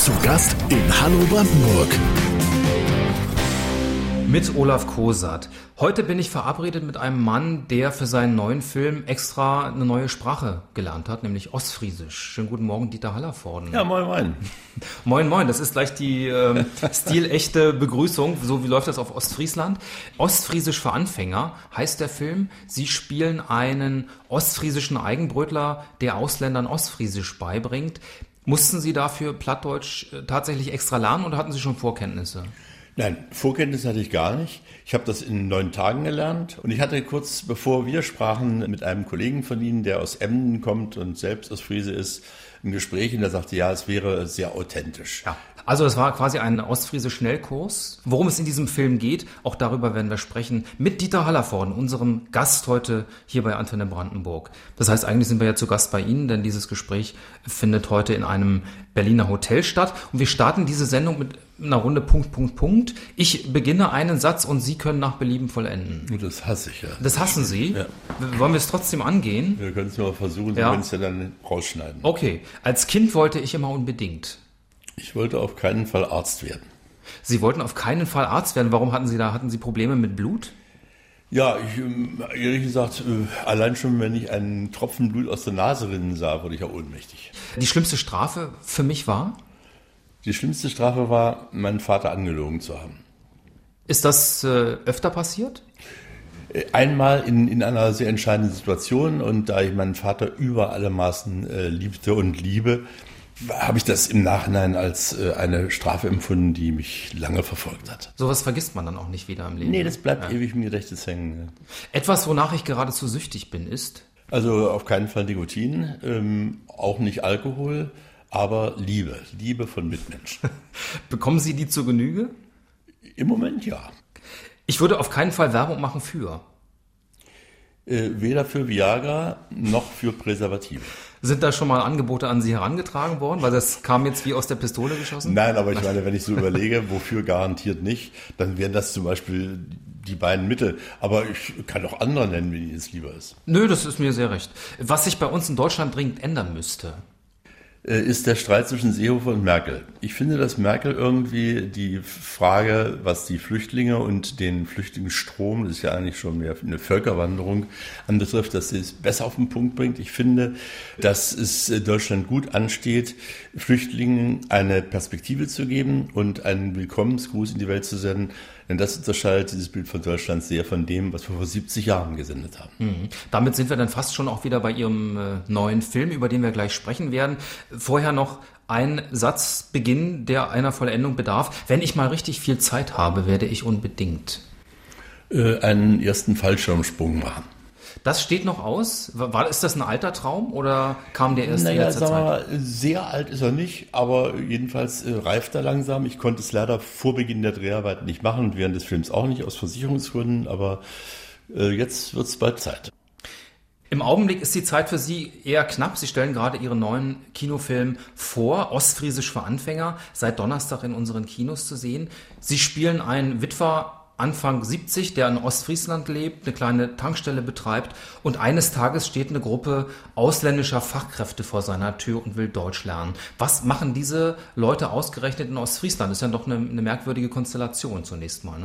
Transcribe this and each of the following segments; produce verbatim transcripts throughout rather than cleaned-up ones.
Zu Gast in Hallo Brandenburg. Mit Olaf Kosat. Heute bin ich verabredet mit einem Mann, der für seinen neuen Film extra eine neue Sprache gelernt hat, nämlich Ostfriesisch. Schönen guten Morgen, Dieter Hallervorden. Ja, moin, moin. Moin, moin. Das ist gleich die ähm, stilechte Begrüßung. So wie läuft das auf Ostfriesland? Ostfriesisch für Anfänger heißt der Film. Sie spielen einen ostfriesischen Eigenbrötler, der Ausländern Ostfriesisch beibringt. Mussten Sie dafür Plattdeutsch tatsächlich extra lernen oder hatten Sie schon Vorkenntnisse? Nein, Vorkenntnisse hatte ich gar nicht. Ich habe das in neun Tagen gelernt und ich hatte kurz bevor wir sprachen mit einem Kollegen von Ihnen, der aus Emden kommt und selbst aus Friese ist, ein Gespräch und der sagte, ja, es wäre sehr authentisch. Ja. Also es war quasi ein Ostfriese-Schnellkurs. Worum es in diesem Film geht, auch darüber werden wir sprechen, mit Dieter Hallervorden, unserem Gast heute hier bei Antenne Brandenburg. Das heißt, eigentlich sind wir ja zu Gast bei Ihnen, denn dieses Gespräch findet heute in einem Berliner Hotel statt. Und wir starten diese Sendung mit einer Runde Punkt, Punkt, Punkt. Ich beginne einen Satz und Sie können nach Belieben vollenden. Das hasse ich ja. Das hassen Sie? Ja. Wollen wir es trotzdem angehen? Wir können es nur mal versuchen, Sie Ja. können es ja dann rausschneiden. Okay. Als Kind wollte ich immer unbedingt. Ich wollte auf keinen Fall Arzt werden. Sie wollten auf keinen Fall Arzt werden. Warum hatten Sie da, hatten Sie Probleme mit Blut? Ja, ich, ähm, ehrlich gesagt, äh, allein schon, wenn ich einen Tropfen Blut aus der Nase rinnen sah, wurde ich ja ohnmächtig. Die schlimmste Strafe für mich war? Die schlimmste Strafe war, meinen Vater angelogen zu haben. Ist das äh, öfter passiert? Äh, Einmal in, in einer sehr entscheidenden Situation und da ich meinen Vater über alle Maßen äh, liebte und liebe, habe ich das im Nachhinein als äh, eine Strafe empfunden, die mich lange verfolgt hat. Sowas vergisst man dann auch nicht wieder im Leben. Nee, das bleibt Ja. ewig im Gedächtnis hängen. Etwas, wonach ich geradezu süchtig bin, ist? Also auf keinen Fall Nikotin, ähm, auch nicht Alkohol, aber Liebe, Liebe von Mitmenschen. Bekommen Sie die zur Genüge? Im Moment ja. Ich würde auf keinen Fall Werbung machen für. Äh, weder für Viagra noch für Präservative. Sind da schon mal Angebote an Sie herangetragen worden? Weil das kam jetzt wie aus der Pistole geschossen? Nein, aber ich meine, wenn ich so überlege, wofür garantiert nicht, dann wären das zum Beispiel die beiden Mittel. Aber ich kann auch andere nennen, wenn Ihnen es lieber ist. Nö, das ist mir sehr recht. Was sich bei uns in Deutschland dringend ändern müsste. Äh, ist der Streit zwischen Seehofer und Merkel. Ich finde, dass Merkel irgendwie die Frage, was die Flüchtlinge und den Flüchtlingsstrom, das ist ja eigentlich schon mehr eine Völkerwanderung, anbetrifft, dass sie es besser auf den Punkt bringt. Ich finde, dass es Deutschland gut ansteht, Flüchtlingen eine Perspektive zu geben und einen Willkommensgruß in die Welt zu senden. Denn das unterscheidet dieses Bild von Deutschland sehr von dem, was wir vor siebzig Jahren gesendet haben. Mhm. Damit sind wir dann fast schon auch wieder bei Ihrem äh, neuen Film, über den wir gleich sprechen werden. Vorher noch ein Satzbeginn, der einer Vollendung bedarf. Wenn ich mal richtig viel Zeit habe, werde ich unbedingt. Äh, einen ersten Fallschirmsprung machen. Das steht noch aus? War, ist das ein alter Traum oder kam der erst in Naja, letzter sagen wir Zeit? mal, sehr alt ist er nicht, aber jedenfalls äh, reift er langsam. Ich konnte es leider vor Beginn der Dreharbeiten nicht machen und während des Films auch nicht, aus Versicherungsgründen, aber äh, jetzt wird es bald Zeit. Im Augenblick ist die Zeit für Sie eher knapp. Sie stellen gerade Ihren neuen Kinofilm vor, Ostfriesisch für Anfänger, seit Donnerstag in unseren Kinos zu sehen. Sie spielen einen Witwer Anfang siebzig, der in Ostfriesland lebt, eine kleine Tankstelle betreibt und eines Tages steht eine Gruppe ausländischer Fachkräfte vor seiner Tür und will Deutsch lernen. Was machen diese Leute ausgerechnet in Ostfriesland? Das ist ja doch eine, eine merkwürdige Konstellation zunächst mal, ne?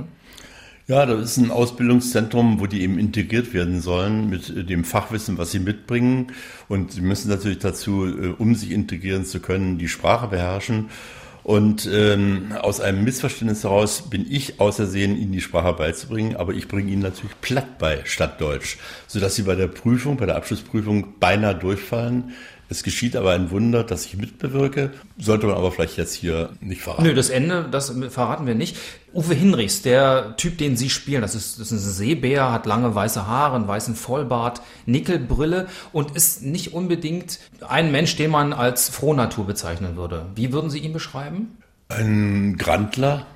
Ja, das ist ein Ausbildungszentrum, wo die eben integriert werden sollen mit dem Fachwissen, was sie mitbringen. Und sie müssen natürlich dazu, um sich integrieren zu können, die Sprache beherrschen. Und ähm, aus einem Missverständnis heraus bin ich ausersehen, ihnen die Sprache beizubringen, aber ich bringe ihnen natürlich platt bei statt Deutsch, sodass sie bei der Prüfung, bei der Abschlussprüfung beinahe durchfallen. Es geschieht aber ein Wunder, dass ich mitbewirke, sollte man aber vielleicht jetzt hier nicht verraten. Nö, das Ende, das verraten wir nicht. Uwe Hinrichs, der Typ, den Sie spielen, das ist, das ist ein Seebär, hat lange weiße Haare, einen weißen Vollbart, Nickelbrille und ist nicht unbedingt ein Mensch, den man als Frohnatur bezeichnen würde. Wie würden Sie ihn beschreiben? Ein Grandler,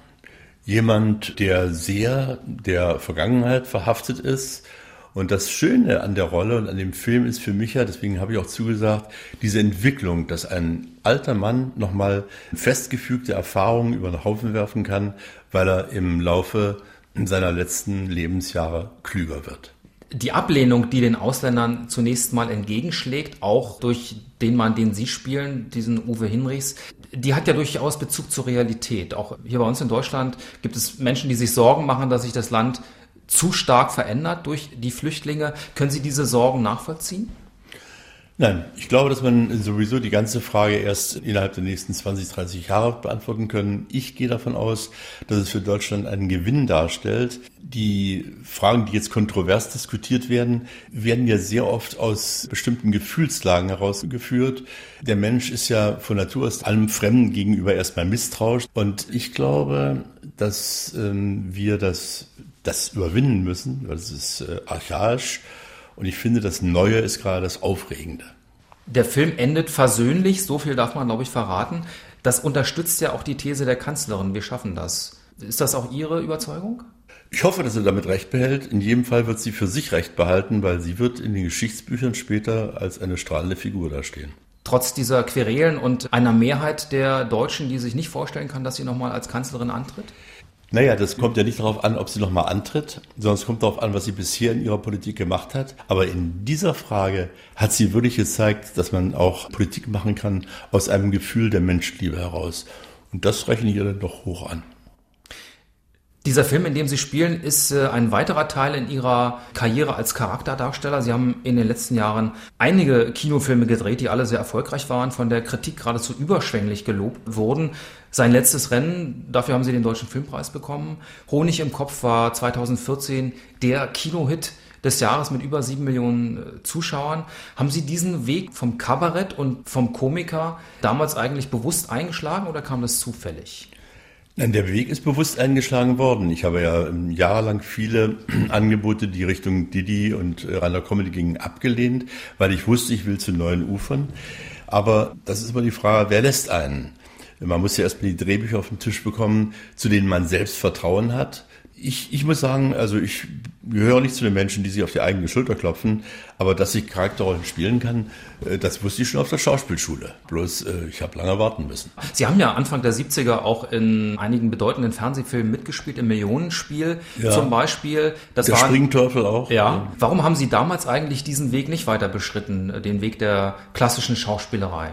jemand, der sehr der Vergangenheit verhaftet ist. Und das Schöne an der Rolle und an dem Film ist für mich ja, deswegen habe ich auch zugesagt, diese Entwicklung, dass ein alter Mann nochmal festgefügte Erfahrungen über den Haufen werfen kann, weil er im Laufe seiner letzten Lebensjahre klüger wird. Die Ablehnung, die den Ausländern zunächst mal entgegenschlägt, auch durch den Mann, den Sie spielen, diesen Uwe Hinrichs, die hat ja durchaus Bezug zur Realität. Auch hier bei uns in Deutschland gibt es Menschen, die sich Sorgen machen, dass sich das Land zu stark verändert durch die Flüchtlinge. Können Sie diese Sorgen nachvollziehen? Nein, ich glaube, dass man sowieso die ganze Frage erst innerhalb der nächsten zwanzig, dreißig Jahre beantworten können. Ich gehe davon aus, dass es für Deutschland einen Gewinn darstellt. Die Fragen, die jetzt kontrovers diskutiert werden, werden ja sehr oft aus bestimmten Gefühlslagen herausgeführt. Der Mensch ist ja von Natur aus allem Fremden gegenüber erstmal misstrauisch. Und ich glaube, dass ähm, wir das, das überwinden müssen, weil es ist äh, archaisch. Und ich finde, das Neue ist gerade das Aufregende. Der Film endet versöhnlich, so viel darf man, glaube ich, verraten. Das unterstützt ja auch die These der Kanzlerin, wir schaffen das. Ist das auch Ihre Überzeugung? Ich hoffe, dass sie damit Recht behält. In jedem Fall wird sie für sich Recht behalten, weil sie wird in den Geschichtsbüchern später als eine strahlende Figur dastehen. Trotz dieser Querelen und einer Mehrheit der Deutschen, die sich nicht vorstellen kann, dass sie nochmal als Kanzlerin antritt? Naja, das kommt ja nicht darauf an, ob sie nochmal antritt, sondern es kommt darauf an, was sie bisher in ihrer Politik gemacht hat. Aber in dieser Frage hat sie wirklich gezeigt, dass man auch Politik machen kann aus einem Gefühl der Menschenliebe heraus. Und das rechne ich ihr dann doch hoch an. Dieser Film, in dem Sie spielen, ist äh, ein weiterer Teil in Ihrer Karriere als Charakterdarsteller. Sie haben in den letzten Jahren einige Kinofilme gedreht, die alle sehr erfolgreich waren, von der Kritik geradezu überschwänglich gelobt wurden. Sein letztes Rennen, dafür haben Sie den Deutschen Filmpreis bekommen. Honig im Kopf war zweitausendvierzehn der Kinohit des Jahres mit über sieben Millionen Zuschauern. Haben Sie diesen Weg vom Kabarett und vom Komiker damals eigentlich bewusst eingeschlagen oder kam das zufällig? Nein, der Weg ist bewusst eingeschlagen worden. Ich habe ja jahrelang viele Angebote, die Richtung Didi und Rainer Comedy gingen, abgelehnt, weil ich wusste, ich will zu neuen Ufern. Aber das ist immer die Frage, wer lässt einen? Man muss ja erstmal die Drehbücher auf den Tisch bekommen, zu denen man selbst Vertrauen hat. Ich, ich muss sagen, also ich gehöre nicht zu den Menschen, die sich auf die eigene Schulter klopfen, aber dass ich Charakterrollen spielen kann, das wusste ich schon auf der Schauspielschule. Bloß ich habe lange warten müssen. Sie haben ja Anfang der siebziger auch in einigen bedeutenden Fernsehfilmen mitgespielt, im Millionenspiel ja. zum Beispiel. Das der waren, Springteufel auch. Ja. Warum haben Sie damals eigentlich diesen Weg nicht weiter beschritten, den Weg der klassischen Schauspielerei?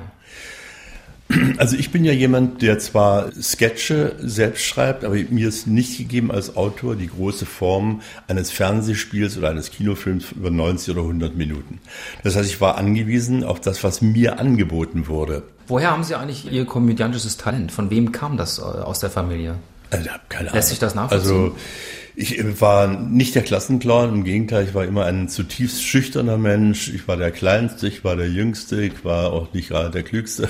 Also ich bin ja jemand, der zwar Sketche selbst schreibt, aber mir ist nicht gegeben als Autor die große Form eines Fernsehspiels oder eines Kinofilms über neunzig oder hundert Minuten. Das heißt, ich war angewiesen auf das, was mir angeboten wurde. Woher haben Sie eigentlich Ihr komödiantisches Talent? Von wem kam das aus der Familie? Also, keine Ahnung. Lässt sich das nachvollziehen? Also ich war nicht der Klassenclown, im Gegenteil, ich war immer ein zutiefst schüchterner Mensch. Ich war der Kleinste, ich war der Jüngste, ich war auch nicht gerade der Klügste.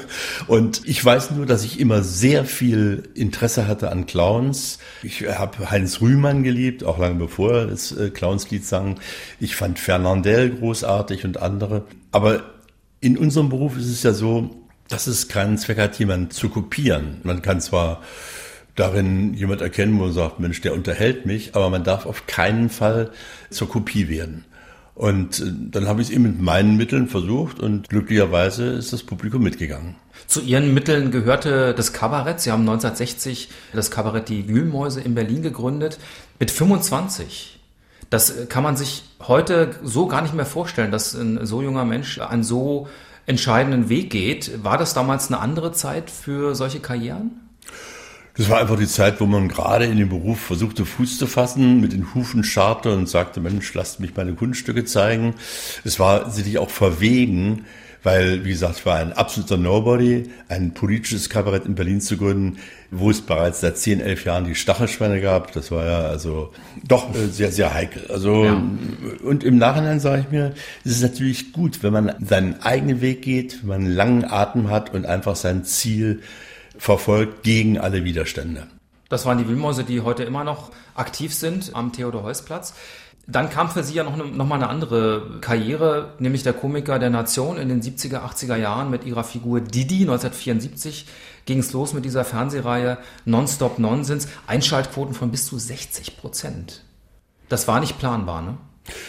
Und ich weiß nur, dass ich immer sehr viel Interesse hatte an Clowns. Ich habe Heinz Rühmann geliebt, auch lange bevor er das Clownslied sang. Ich fand Fernandel großartig und andere. Aber in unserem Beruf ist es ja so, dass es keinen Zweck hat, jemanden zu kopieren. Man kann zwar darin jemand erkennen, wo man sagt, Mensch, der unterhält mich, aber man darf auf keinen Fall zur Kopie werden. Und dann habe ich es eben mit meinen Mitteln versucht und glücklicherweise ist das Publikum mitgegangen. Zu Ihren Mitteln gehörte das Kabarett. Sie haben neunzehnhundertsechzig das Kabarett Die Wühlmäuse in Berlin gegründet mit fünfundzwanzig. Das kann man sich heute so gar nicht mehr vorstellen, dass ein so junger Mensch einen so entscheidenden Weg geht. War das damals eine andere Zeit für solche Karrieren? Das war einfach die Zeit, wo man gerade in dem Beruf versuchte, Fuß zu fassen, mit den Hufen scharrte und sagte, Mensch, lasst mich meine Kunststücke zeigen. Es war sicherlich auch verwegen, weil, wie gesagt, ich war ein absoluter Nobody, ein politisches Kabarett in Berlin zu gründen, wo es bereits seit zehn, elf Jahren die Stachelschweine gab. Das war ja also doch sehr, sehr heikel. Also, ja. Und im Nachhinein sage ich mir, es ist natürlich gut, wenn man seinen eigenen Weg geht, wenn man einen langen Atem hat und einfach sein Ziel verfolgt gegen alle Widerstände. Das waren die Wühlmäuse, die heute immer noch aktiv sind am Theodor-Heuss-Platz. Dann kam für Sie ja noch, eine, noch mal eine andere Karriere, nämlich der Komiker der Nation in den siebziger, achtziger Jahren mit ihrer Figur Didi. neunzehnhundertvierundsiebzig ging es los mit dieser Fernsehreihe Nonstop Nonsens. Einschaltquoten von bis zu sechzig Prozent. Das war nicht planbar, ne?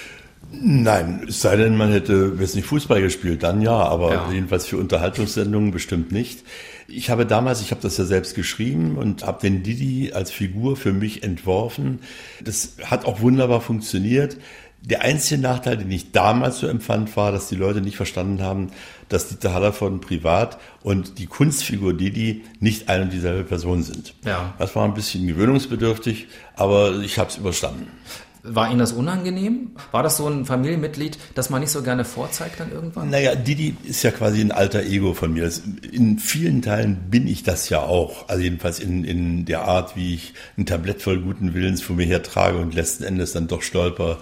Nein, es sei denn, man hätte jetzt nicht Fußball gespielt, dann ja, aber ja. Jedenfalls für Unterhaltungssendungen bestimmt nicht. Ich habe damals, ich habe das ja selbst geschrieben und habe den Didi als Figur für mich entworfen. Das hat auch wunderbar funktioniert. Der einzige Nachteil, den ich damals so empfand, war, dass die Leute nicht verstanden haben, dass Dieter Hallervorden privat und die Kunstfigur Didi nicht eine und dieselbe Person sind. Ja. Das war ein bisschen gewöhnungsbedürftig, aber ich habe es überstanden. War Ihnen das unangenehm? War das so ein Familienmitglied, das man nicht so gerne vorzeigt dann irgendwann? Naja, Didi ist ja quasi ein alter Ego von mir. In vielen Teilen bin ich das ja auch. Also jedenfalls in, in der Art, wie ich ein Tablett voll guten Willens vor mir hertrage und letzten Endes dann doch stolper.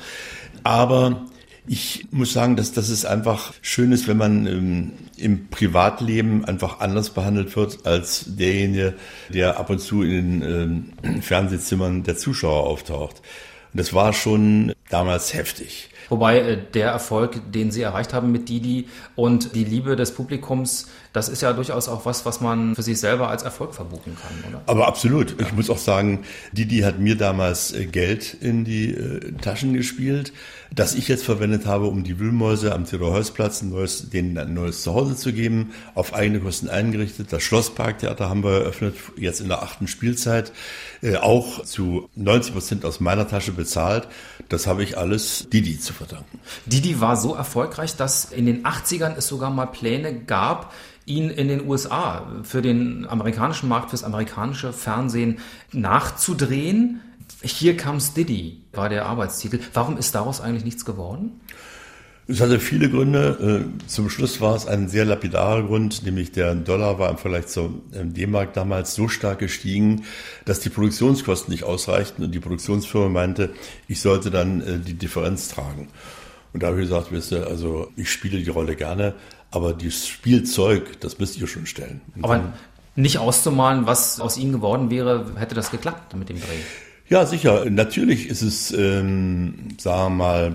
Aber ich muss sagen, dass, dass es einfach schön ist, wenn man ähm, im Privatleben einfach anders behandelt wird als derjenige, der ab und zu in den ähm, Fernsehzimmern der Zuschauer auftaucht. Und das war schon damals heftig. Wobei äh, der Erfolg, den Sie erreicht haben mit Didi und die Liebe des Publikums, das ist ja durchaus auch was, was man für sich selber als Erfolg verbuchen kann, oder? Aber absolut. Ich muss auch sagen, Didi hat mir damals äh, Geld in die äh, Taschen gespielt, das ich jetzt verwendet habe, um die Wühlmäuse am Theodor-Heuss-Platz ein neues, denen ein neues Zuhause zu geben, auf eigene Kosten eingerichtet. Das Schlossparktheater haben wir eröffnet, jetzt in der achten Spielzeit, äh, auch zu neunzig Prozent aus meiner Tasche bezahlt. Das habe ich alles Didi zu verdanken. Didi war so erfolgreich, dass in den achtzigern es sogar mal Pläne gab, ihn in den U S A für den amerikanischen Markt, fürs amerikanische Fernsehen nachzudrehen. Here Comes Didi war der Arbeitstitel. Warum ist daraus eigentlich nichts geworden? Es hatte viele Gründe. Zum Schluss war es ein sehr lapidarer Grund, nämlich der Dollar war im Vergleich zur D-Mark damals so stark gestiegen, dass die Produktionskosten nicht ausreichten und die Produktionsfirma meinte, ich sollte dann die Differenz tragen. Und da habe ich gesagt, wisst ihr, also ich spiele die Rolle gerne, aber das Spielzeug, das müsst ihr schon stellen. Und aber dann, nicht auszumalen, was aus Ihnen geworden wäre, hätte das geklappt mit dem Dreh? Ja, sicher. Natürlich ist es, ähm, sagen wir mal,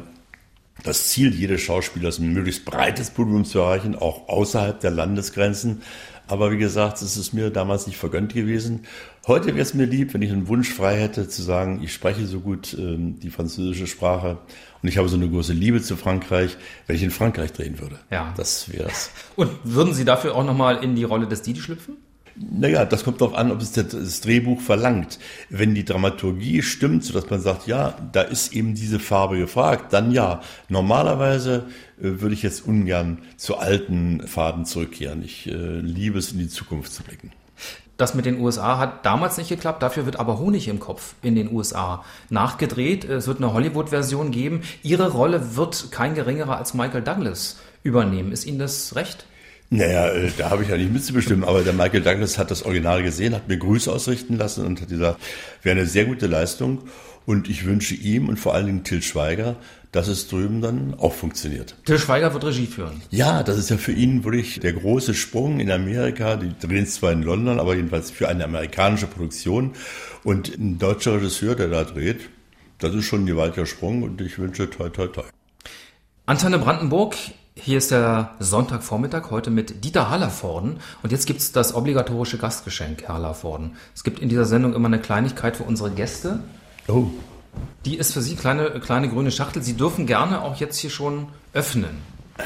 das Ziel jedes Schauspielers, ein möglichst breites Publikum zu erreichen, auch außerhalb der Landesgrenzen. Aber wie gesagt, es ist mir damals nicht vergönnt gewesen. Heute wäre es mir lieb, wenn ich einen Wunsch frei hätte, zu sagen, ich spreche so gut ähm, die französische Sprache und ich habe so eine große Liebe zu Frankreich, wenn ich in Frankreich drehen würde. Ja. Das wäre es. Und würden Sie dafür auch nochmal in die Rolle des Didi schlüpfen? Naja, das kommt darauf an, ob es das Drehbuch verlangt. Wenn die Dramaturgie stimmt, sodass man sagt, ja, da ist eben diese Farbe gefragt, dann ja. Normalerweise äh, würde ich jetzt ungern zu alten Faden zurückkehren. Ich äh, liebe es, in die Zukunft zu blicken. Das mit den U S A hat damals nicht geklappt, dafür wird aber Honig im Kopf in den U S A nachgedreht. Es wird eine Hollywood-Version geben. Ihre Rolle wird kein geringerer als Michael Douglas übernehmen. Ist Ihnen das recht? Naja, da habe ich ja nicht mitzubestimmen, aber der Michael Douglas hat das Original gesehen, hat mir Grüße ausrichten lassen und hat gesagt, wäre eine sehr gute Leistung und ich wünsche ihm und vor allen Dingen Til Schweiger, dass es drüben dann auch funktioniert. Til Schweiger wird Regie führen. Ja, das ist ja für ihn wirklich der große Sprung in Amerika. Die drehen es zwar in London, aber jedenfalls für eine amerikanische Produktion. Und ein deutscher Regisseur, der da dreht, das ist schon ein gewaltiger Sprung und ich wünsche toi toi toi. Antenne Brandenburg. Hier ist der Sonntagvormittag, heute mit Dieter Hallervorden. Und jetzt gibt's das obligatorische Gastgeschenk, Herr Hallervorden. Es gibt in dieser Sendung immer eine Kleinigkeit für unsere Gäste. Oh. Die ist für Sie kleine, kleine grüne Schachtel. Sie dürfen gerne auch jetzt hier schon öffnen.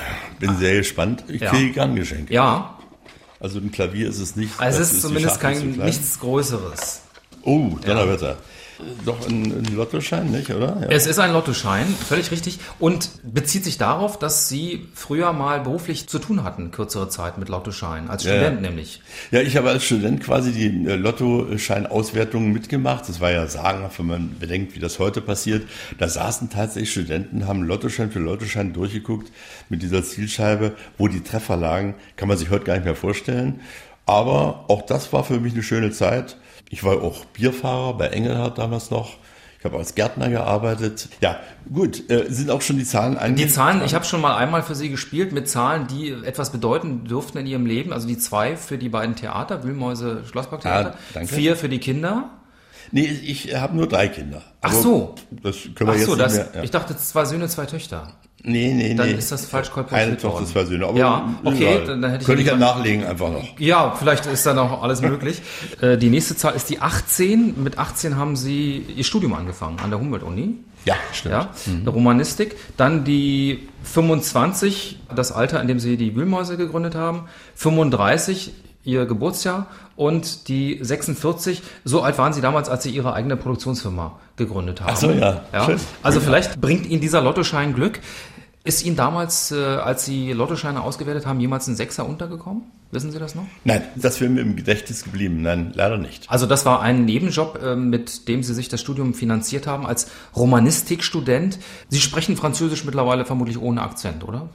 Bin sehr gespannt. Ich Ja. kriege gern Geschenke. Ja, Also ein Klavier ist es nicht. also es das ist die zumindest Schachtel kein zu klein. nichts Größeres. Oh, Donnerwetter. Doch ein, ein Lottoschein, nicht, oder? Ja. Es ist ein Lottoschein, völlig richtig. Und bezieht sich darauf, dass Sie früher mal beruflich zu tun hatten, kürzere Zeit mit Lottoschein, als Ja, Student ja. nämlich. Ja, ich habe als Student quasi die äh, Lottoscheinauswertungen mitgemacht. Das war ja sagenhaft, wenn man bedenkt, wie das heute passiert. Da saßen tatsächlich Studenten, haben Lottoschein für Lottoschein durchgeguckt mit dieser Zielscheibe. Wo die Treffer lagen, kann man sich heute gar nicht mehr vorstellen. Aber auch das war für mich eine schöne Zeit. Ich war auch Bierfahrer bei Engelhardt damals noch. Ich habe als Gärtner gearbeitet. Ja, gut, äh, sind auch schon die Zahlen Die eingetragen? Zahlen, ich habe schon mal einmal für Sie gespielt mit Zahlen, die etwas bedeuten dürften in Ihrem Leben. Also die zwei für die beiden Theater, Wühlmäuse, Schlossparktheater. Ah, danke. Vier für die Kinder. Nee, ich habe nur drei Kinder. Ach Aber so. Das können wir Ach jetzt so, nicht das, mehr. Ja. ich dachte zwei Söhne, zwei Töchter. Nee, nee, Dann nee. ist das falsch kolportiert Eine Tochter, worden. zwei Söhne. Aber Ja, okay, egal. dann- dann hätte ich Könnte ich ja lieber- nachlegen einfach noch. Ja, vielleicht ist da noch alles möglich. Äh, die nächste Zahl ist die achtzehn. Mit achtzehn haben Sie Ihr Studium angefangen an der Humboldt-Uni. Ja, stimmt. Ja, der Romanistik. Dann die fünfundzwanzig, das Alter, in dem Sie die Wühlmäuse gegründet haben. fünfunddreißig, Ihr Geburtsjahr und die sechsundvierzig. So alt waren Sie damals, als Sie Ihre eigene Produktionsfirma gegründet haben. Ach so, ja. ja? Schön. Also vielleicht bringt Ihnen dieser Lottoschein Glück. Ist Ihnen damals, äh, als Sie Lottoscheine ausgewertet haben, jemals ein Sechser untergekommen? Wissen Sie das noch? Nein, das wäre mir im Gedächtnis geblieben. Nein, leider nicht. Also das war ein Nebenjob, äh, mit dem Sie sich das Studium finanziert haben als Romanistikstudent. Sie sprechen Französisch mittlerweile vermutlich ohne Akzent, oder?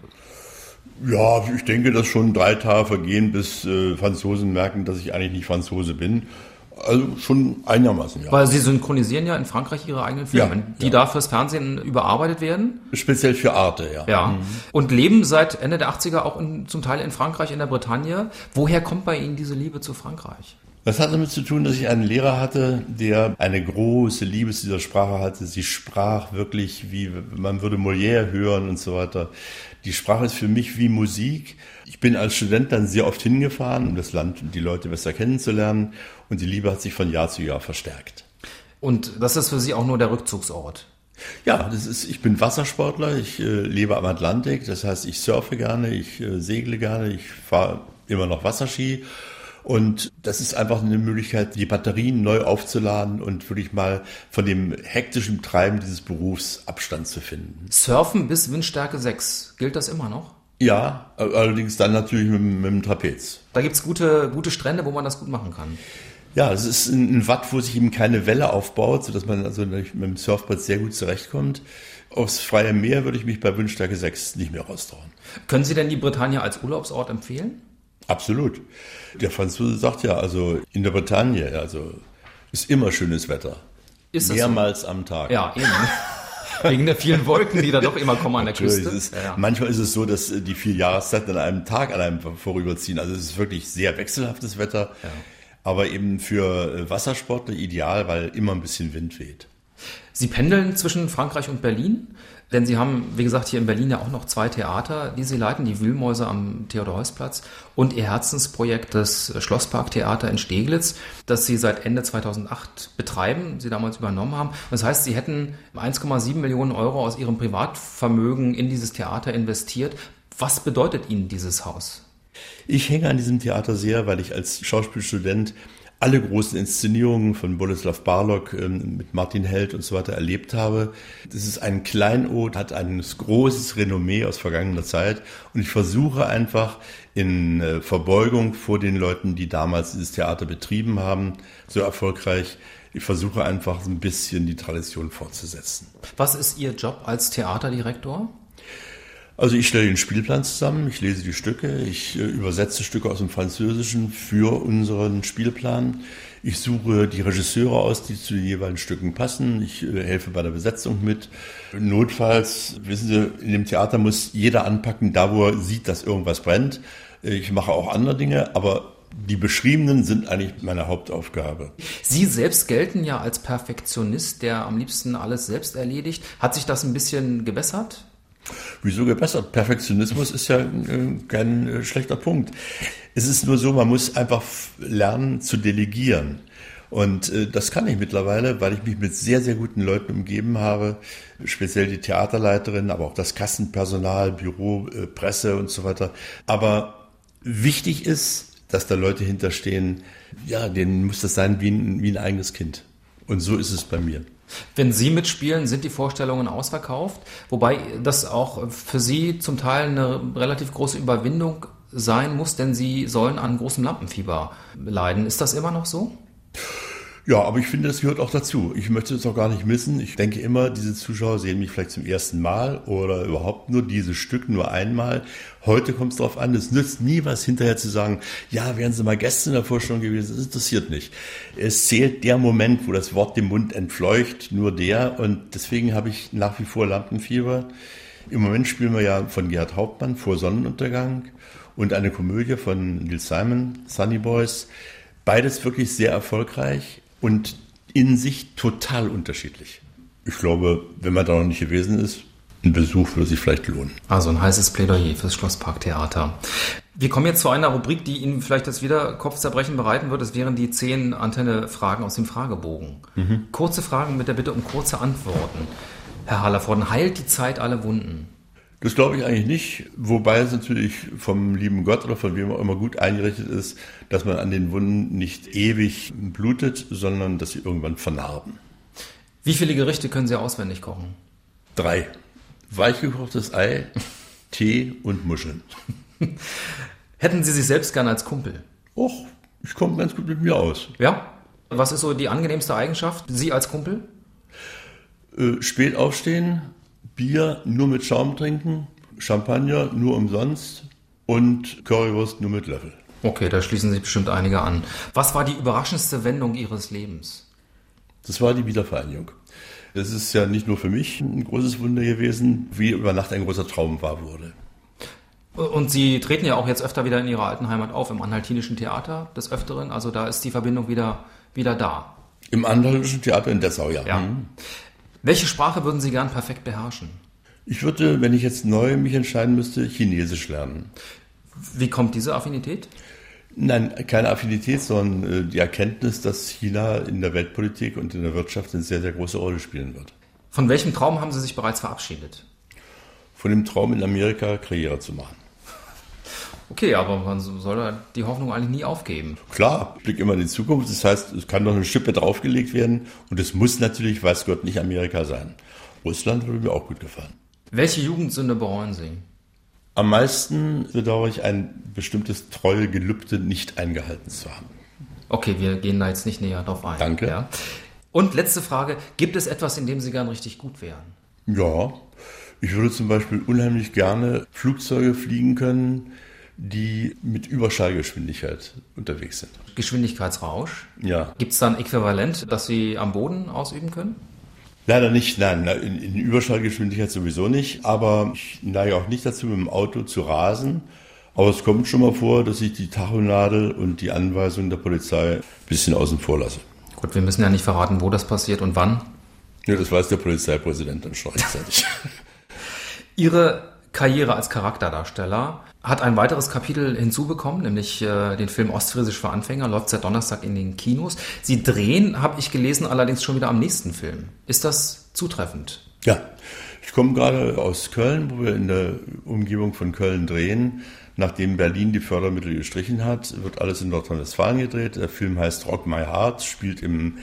Ja, ich denke, dass schon drei Tage vergehen, bis äh, Franzosen merken, dass ich eigentlich nicht Franzose bin. Also schon einigermaßen, ja. Weil Sie synchronisieren ja in Frankreich Ihre eigenen Filme, Ja, die ja. da fürs Fernsehen überarbeitet werden. Speziell für Arte, ja. Ja. Mhm. Und leben seit Ende der achtziger auch in, zum Teil in Frankreich, in der Bretagne. Woher kommt bei Ihnen diese Liebe zu Frankreich? Das hat damit zu tun, dass ich einen Lehrer hatte, der eine große Liebe zu dieser Sprache hatte. Sie sprach wirklich wie, man würde Molière hören und so weiter. Die Sprache ist für mich wie Musik. Ich bin als Student dann sehr oft hingefahren, um das Land und die Leute besser kennenzulernen. Und die Liebe hat sich von Jahr zu Jahr verstärkt. Und das ist für Sie auch nur der Rückzugsort? Ja, das ist, ich bin Wassersportler, ich äh, lebe am Atlantik. Das heißt, ich surfe gerne, ich äh, segle gerne, ich fahre immer noch Wasserski. Und das ist einfach eine Möglichkeit, die Batterien neu aufzuladen und wirklich mal von dem hektischen Treiben dieses Berufs Abstand zu finden. Surfen bis Windstärke sechs, gilt das immer noch? Ja, allerdings dann natürlich mit, mit dem Trapez. Da gibt's gute, gute Strände, wo man das gut machen kann. Ja, es ist ein Watt, wo sich eben keine Welle aufbaut, sodass man also mit dem Surfbrett sehr gut zurechtkommt. Aufs freie Meer würde ich mich bei Windstärke sechs nicht mehr raustrauen. Können Sie denn die Bretagne als Urlaubsort empfehlen? Absolut. Der Franzose sagt ja, also in der Bretagne, also ist immer schönes Wetter. Ist das Mehrmals so? am Tag. Ja, eben. Wegen der vielen Wolken, die da doch immer kommen an der Natürlich, Küste. es ist, Ja, ja. Manchmal ist es so, dass die vier Jahreszeiten an einem Tag an einem vorüberziehen. Also es ist wirklich sehr wechselhaftes Wetter, Ja. aber eben für Wassersportler ideal, weil immer ein bisschen Wind weht. Sie pendeln zwischen Frankreich und Berlin, denn Sie haben, wie gesagt, hier in Berlin ja auch noch zwei Theater, die Sie leiten, die Wühlmäuse am Theodor-Heuss-Platz und Ihr Herzensprojekt, das Schlossparktheater in Steglitz, das Sie seit Ende zweitausendacht betreiben, Sie damals übernommen haben. Das heißt, Sie hätten eins Komma sieben Millionen Euro aus Ihrem Privatvermögen in dieses Theater investiert. Was bedeutet Ihnen dieses Haus? Ich hänge an diesem Theater sehr, weil ich als Schauspielstudent alle großen Inszenierungen von Boleslav Barlog ähm, mit Martin Held und so weiter erlebt habe. Das ist ein Kleinod, hat ein großes Renommee aus vergangener Zeit und ich versuche einfach in äh, Verbeugung vor den Leuten, die damals dieses Theater betrieben haben, so erfolgreich, ich versuche einfach ein bisschen die Tradition fortzusetzen. Was ist Ihr Job als Theaterdirektor? Also ich stelle den Spielplan zusammen, ich lese die Stücke, ich äh, übersetze Stücke aus dem Französischen für unseren Spielplan. Ich suche die Regisseure aus, die zu den jeweiligen Stücken passen. Ich äh, helfe bei der Besetzung mit. Notfalls, wissen Sie, in dem Theater muss jeder anpacken, da wo er sieht, dass irgendwas brennt. Ich mache auch andere Dinge, aber die beschriebenen sind eigentlich meine Hauptaufgabe. Sie selbst gelten ja als Perfektionist, der am liebsten alles selbst erledigt. Hat sich das ein bisschen gebessert? Wieso gebessert? Perfektionismus ist ja äh, kein äh, schlechter Punkt. Es ist nur so, man muss einfach lernen zu delegieren. Und äh, das kann ich mittlerweile, weil ich mich mit sehr, sehr guten Leuten umgeben habe, speziell die Theaterleiterin, aber auch das Kassenpersonal, Büro, äh, Presse und so weiter. Aber wichtig ist, dass da Leute hinterstehen, ja, denen muss das sein wie ein, wie ein eigenes Kind. Und so ist es bei mir. Wenn Sie mitspielen, sind die Vorstellungen ausverkauft, wobei das auch für Sie zum Teil eine relativ große Überwindung sein muss, denn Sie sollen an großem Lampenfieber leiden. Ist das immer noch so? Ja, aber ich finde, das gehört auch dazu. Ich möchte es auch gar nicht missen. Ich denke immer, diese Zuschauer sehen mich vielleicht zum ersten Mal oder überhaupt nur dieses Stück nur einmal. Heute kommt es darauf an, es nützt nie was hinterher zu sagen, ja, wären Sie mal gestern in der Vorstellung gewesen, das interessiert nicht. Es zählt der Moment, wo das Wort dem Mund entfleucht, nur der. Und deswegen habe ich nach wie vor Lampenfieber. Im Moment spielen wir ja von Gerhard Hauptmann Vor Sonnenuntergang und eine Komödie von Neil Simon, Sunny Boys. Beides wirklich sehr erfolgreich und in sich total unterschiedlich. Ich glaube, wenn man da noch nicht gewesen ist, ein Besuch würde sich vielleicht lohnen. Also ein heißes Plädoyer fürs Schlossparktheater. Wir kommen jetzt zu einer Rubrik, die Ihnen vielleicht das wieder Kopfzerbrechen bereiten wird. Das wären die zehn Antenne-Fragen aus dem Fragebogen. Mhm. Kurze Fragen mit der Bitte um kurze Antworten. Herr Hallervorden, heilt die Zeit alle Wunden? Das glaube ich eigentlich nicht, wobei es natürlich vom lieben Gott oder von wem auch immer gut eingerichtet ist, dass man an den Wunden nicht ewig blutet, sondern dass sie irgendwann vernarben. Wie viele Gerichte können Sie auswendig kochen? Drei. Weichgekochtes Ei, Tee und Muscheln. Hätten Sie sich selbst gern als Kumpel? Och, ich komme ganz gut mit mir aus. Ja? Was ist so die angenehmste Eigenschaft, Sie als Kumpel? Äh, spät aufstehen, Bier nur mit Schaum trinken, Champagner nur umsonst und Currywurst nur mit Löffel. Okay, da schließen sich bestimmt einige an. Was war die überraschendste Wendung Ihres Lebens? Das war die Wiedervereinigung. Das ist ja nicht nur für mich ein großes Wunder gewesen, wie über Nacht ein großer Traum wahr wurde. Und Sie treten ja auch jetzt öfter wieder in Ihrer alten Heimat auf, im Anhaltinischen Theater des Öfteren. Also da ist die Verbindung wieder, wieder da. Im Anhaltinischen Theater in Dessau, ja. ja. Welche Sprache würden Sie gern perfekt beherrschen? Ich würde, wenn ich jetzt neu mich entscheiden müsste, Chinesisch lernen. Wie kommt diese Affinität? Nein, keine Affinität, sondern die Erkenntnis, dass China in der Weltpolitik und in der Wirtschaft eine sehr, sehr große Rolle spielen wird. Von welchem Traum haben Sie sich bereits verabschiedet? Von dem Traum, in Amerika Karriere zu machen. Okay, aber man soll die Hoffnung eigentlich nie aufgeben. Klar, ich blicke immer in die Zukunft. Das heißt, es kann noch eine Schippe draufgelegt werden. Und es muss natürlich, weiß Gott, nicht Amerika sein. Russland würde mir auch gut gefallen. Welche Jugendsünde bereuen Sie? Am meisten bedauere ich, ein bestimmtes treue Gelübde nicht eingehalten zu haben. Okay, wir gehen da jetzt nicht näher drauf ein. Danke. Ja. Und letzte Frage, gibt es etwas, in dem Sie gern richtig gut wären? Ja, ich würde zum Beispiel unheimlich gerne Flugzeuge fliegen können, die mit Überschallgeschwindigkeit unterwegs sind. Geschwindigkeitsrausch? Ja. Gibt es da ein Äquivalent, das Sie am Boden ausüben können? Leider nicht, nein, in, in Überschallgeschwindigkeit sowieso nicht, aber ich neige auch nicht dazu, mit dem Auto zu rasen. Aber es kommt schon mal vor, dass ich die Tachonadel und die Anweisungen der Polizei ein bisschen außen vor lasse. Gut, wir müssen ja nicht verraten, wo das passiert und wann. Ja, das weiß der Polizeipräsident dann schon rechtzeitig. Ihre Karriere als Charakterdarsteller hat ein weiteres Kapitel hinzubekommen, nämlich äh, den Film Ostfriesisch für Anfänger, läuft seit Donnerstag in den Kinos. Sie drehen, habe ich gelesen, allerdings schon wieder am nächsten Film. Ist das zutreffend? Ja, ich komme gerade aus Köln, wo wir in der Umgebung von Köln drehen. Nachdem Berlin die Fördermittel gestrichen hat, wird alles in Nordrhein-Westfalen gedreht. Der Film heißt Rock My Heart, spielt im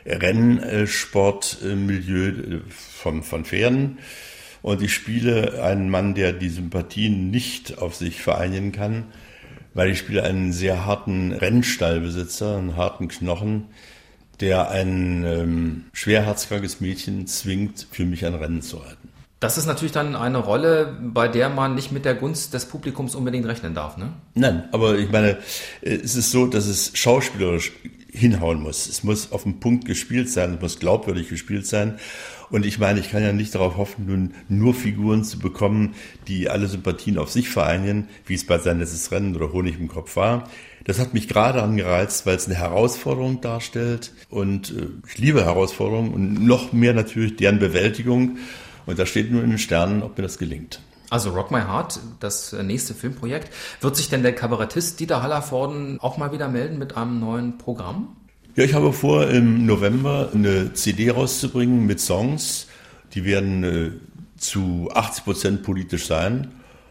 Rennsportmilieu von, von Pferden. Und ich spiele einen Mann, der die Sympathien nicht auf sich vereinigen kann, weil ich spiele einen sehr harten Rennstallbesitzer, einen harten Knochen, der ein ähm, schwer herzkrankes Mädchen zwingt, für mich ein Rennen zu reiten. Das ist natürlich dann eine Rolle, bei der man nicht mit der Gunst des Publikums unbedingt rechnen darf, ne? Nein, aber ich meine, es ist so, dass es schauspielerisch hinhauen muss. Es muss auf den Punkt gespielt sein, es muss glaubwürdig gespielt sein. Und ich meine, ich kann ja nicht darauf hoffen, nun nur Figuren zu bekommen, die alle Sympathien auf sich vereinigen, wie es bei Sein letztes Rennen oder Honig im Kopf war. Das hat mich gerade angereizt, weil es eine Herausforderung darstellt. Und äh, ich liebe Herausforderungen und noch mehr natürlich deren Bewältigung. Und da steht nur in den Sternen, ob mir das gelingt. Also Rock My Heart, das nächste Filmprojekt. Wird sich denn der Kabarettist Dieter Hallervorden auch mal wieder melden mit einem neuen Programm? Ja, ich habe vor, im November eine C D rauszubringen mit Songs. Die werden äh, zu achtzig Prozent politisch sein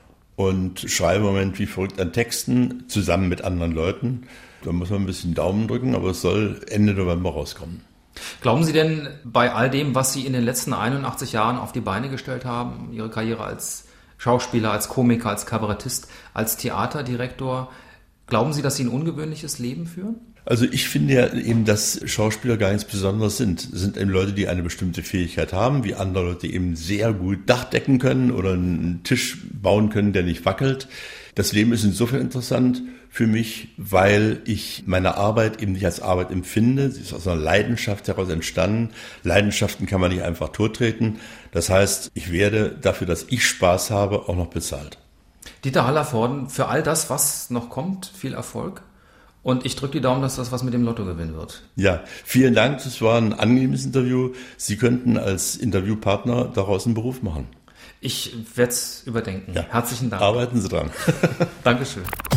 und schreibe im Moment wie verrückt an Texten zusammen mit anderen Leuten. Da muss man ein bisschen Daumen drücken, aber es soll Ende November rauskommen. Glauben Sie denn, bei all dem, was Sie in den letzten einundachtzig Jahren auf die Beine gestellt haben, Ihre Karriere als Schauspieler, als Komiker, als Kabarettist, als Theaterdirektor, glauben Sie, dass Sie ein ungewöhnliches Leben führen? Also ich finde ja eben, dass Schauspieler gar nichts Besonderes sind. Es sind eben Leute, die eine bestimmte Fähigkeit haben, wie andere Leute eben sehr gut Dach decken können oder einen Tisch bauen können, der nicht wackelt. Das Leben ist insofern interessant für mich, weil ich meine Arbeit eben nicht als Arbeit empfinde. Sie ist aus einer Leidenschaft heraus entstanden. Leidenschaften kann man nicht einfach tottreten. Das heißt, ich werde dafür, dass ich Spaß habe, auch noch bezahlt. Dieter Hallervorden, für all das, was noch kommt, viel Erfolg. Und ich drücke die Daumen, dass das was mit dem Lottogewinn wird. Ja, vielen Dank. Das war ein angenehmes Interview. Sie könnten als Interviewpartner daraus einen Beruf machen. Ich werde es überdenken. Ja. Herzlichen Dank. Arbeiten Sie dran. Dankeschön.